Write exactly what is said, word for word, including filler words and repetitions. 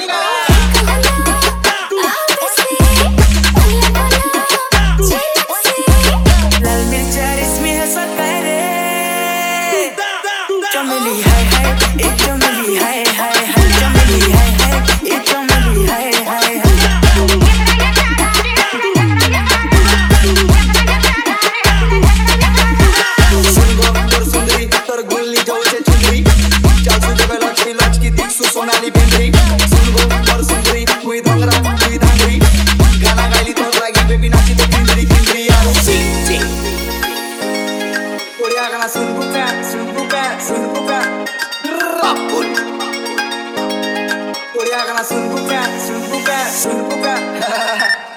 लाल मिर्चा रेशमी है सतारे चमेली हाय हाय एक चमेली हाय हाय हाय चमेली हाय हाय एक चमेली हाय हाय हाय सुंदरी तर गुल्ली जाऊचे चुंदरी चालसू जबे लचकी लचकी दिखसू सोनाली पेंद्री सुनगो तर सुंदरी हुई धंगरा हुई धांगरी गाना गायली तर लागी बेबी नाची तो किंदरी किंदरी यारो ची ची कोरिया गाना सुन बुका सुन बुका सुन बुका रापुल कोरिया गाना सुन बुका सुन बुका सुन बुका